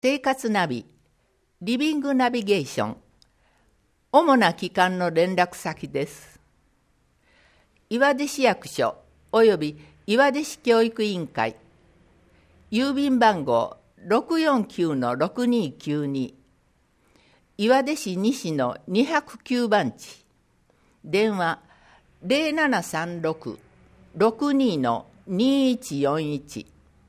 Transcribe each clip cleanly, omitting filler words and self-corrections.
生活ナビ、リビングナビゲーション。主な機関の連絡先です。岩出市役所および岩出市教育委員会。郵便番号 649-6292。岩出市西の209番地。電話 0736-62-2141。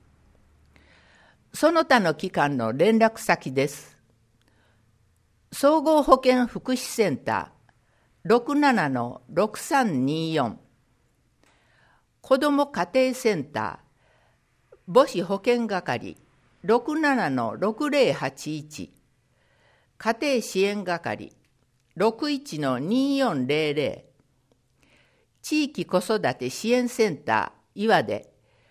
その他の機関の連絡先です。総合保健福祉センター 67-6324。子ども家庭センター母子保健係 67-6081。家庭支援係 61-2400。地域子育て支援センター岩出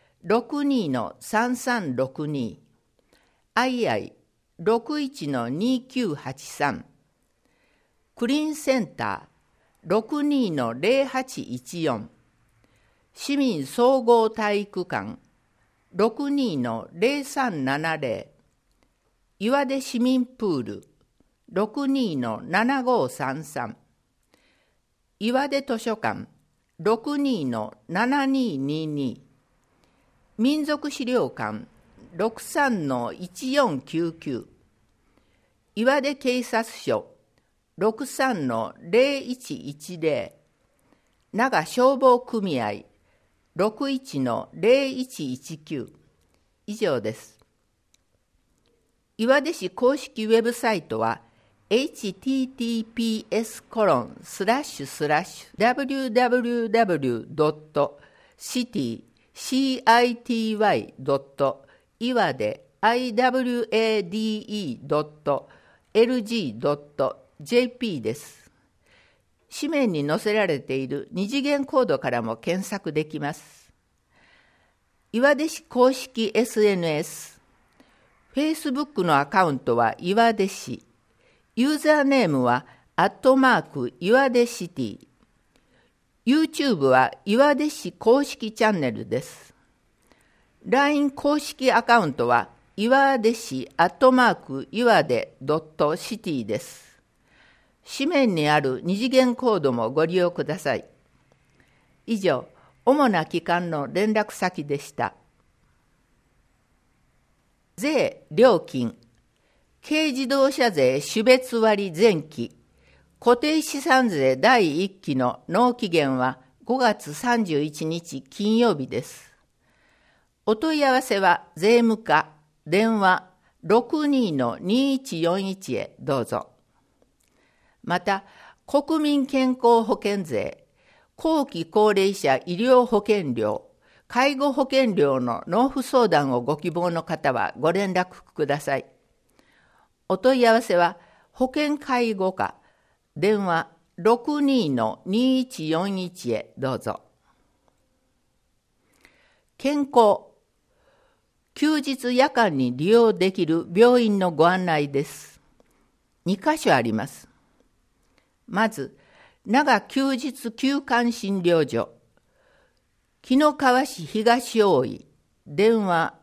62-3362。II61-2983。クリーンセンター 62-0814。市民総合体育館 62-0370。岩出市民プール 62-7533。岩出図書館 62-7222。民族資料館 63-1499。岩出警察署 63-0110。長消防組合 61-0119。以上です。岩出市公式ウェブサイトは https://www.city.iwade.lg.jp です。紙面に載せられている二次元コードからも検索できます。岩出市公式 SNS、Facebook のアカウントは岩出市。ユーザーネームは@岩出シティ。YouTube は岩出市公式チャンネルです。LINE 公式アカウントは岩出市岩出.city です。紙面にある二次元コードもご利用ください。以上、主な機関の連絡先でした。税・料金、軽自動車税種別割前期、固定資産税第1期の納期限は5月31日金曜日です。お問い合わせは税務課電話 62-2141 へどうぞ。また、国民健康保険税、後期高齢者医療保険料、介護保険料の納付相談をご希望の方はご連絡ください。お問い合わせは保険介護課電話 62-2141 へどうぞ。健康、休日夜間に利用できる病院のご案内です。2カ所あります。まず、長休日休館診療所、紀の川市東大井、電話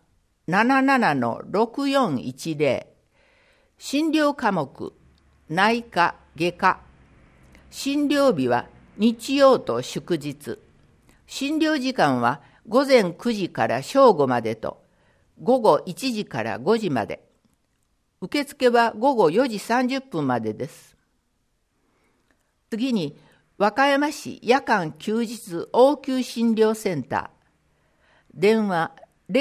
77-6410。診療科目、内科、外科。診療日は日曜と祝日。診療時間は午前9時から正午までと、午後1時から5時まで。受付は午後4時30分までです。次に、和歌山市夜間休日応急診療センター。電話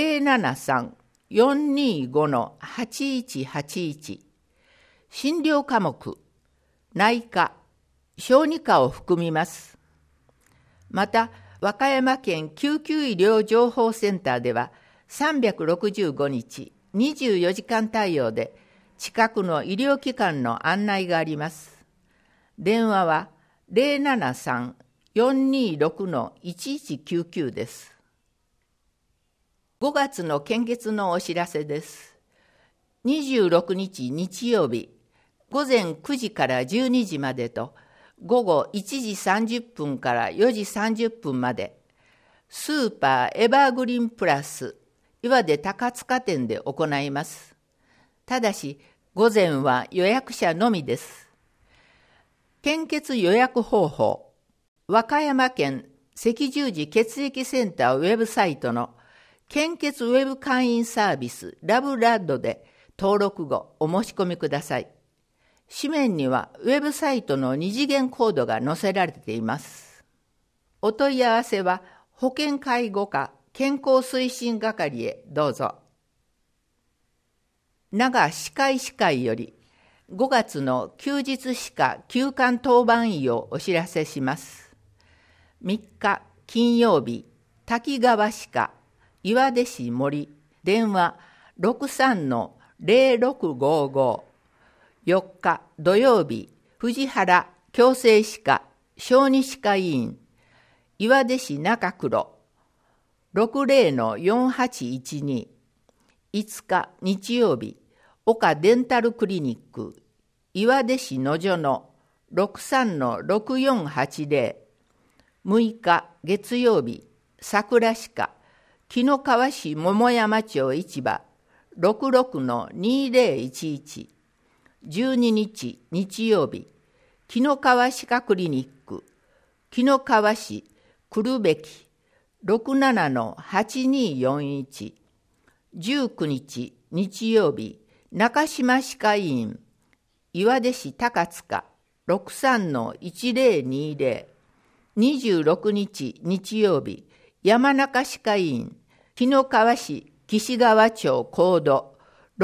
073-425-8181。診療科目、内科、小児科を含みます。また、和歌山県救急医療情報センターでは、365日、24時間対応で、近くの医療機関の案内があります。電話は 073-426-1199 です。5月の献血のお知らせです。26日日曜日、午前9時から12時までと、午後1時30分から4時30分まで、スーパーエバーグリーンプラス岩出高塚店で行います。 ただし、午前は予約者のみです。献血予約方法。和歌山県赤十字血液センターウェブサイトの献血ウェブ会員サービスラブラッドで登録後お申し込みください。紙面にはウェブサイトの2次元コードが載せられています。お問い合わせは保健介護課健康推進係へどうぞ。長歯科医師会より5月の休日歯科休館当番医をお知らせします。3日金曜日、滝川歯科岩出市森、電話 63-0655。4日土曜日、藤原矯正歯科小児歯科医院岩出市中黒 60-4812。5日日曜日、岡デンタルクリニック岩出市野所の 63-6480。6日月曜日、桜歯科紀の川市桃山町市場 66-2011。12日日曜日、紀の川歯科クリニック紀の川市来るべき 67-8241。19日日曜日、中島歯科医院岩出市高塚 63-1020。26日日曜日、山中歯科医院紀の川市岸川町コード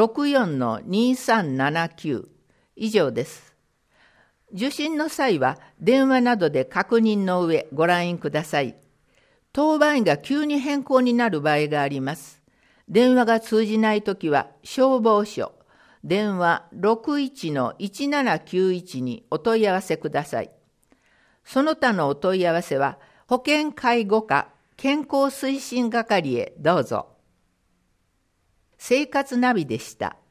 64-2379。以上です。受診の際は電話などで確認の上ご覧ください。当番医が急に変更になる場合があります。電話が通じないときは消防署電話 61-1791 にお問い合わせください。その他のお問い合わせは保健介護課健康推進係へどうぞ。生活ナビでした。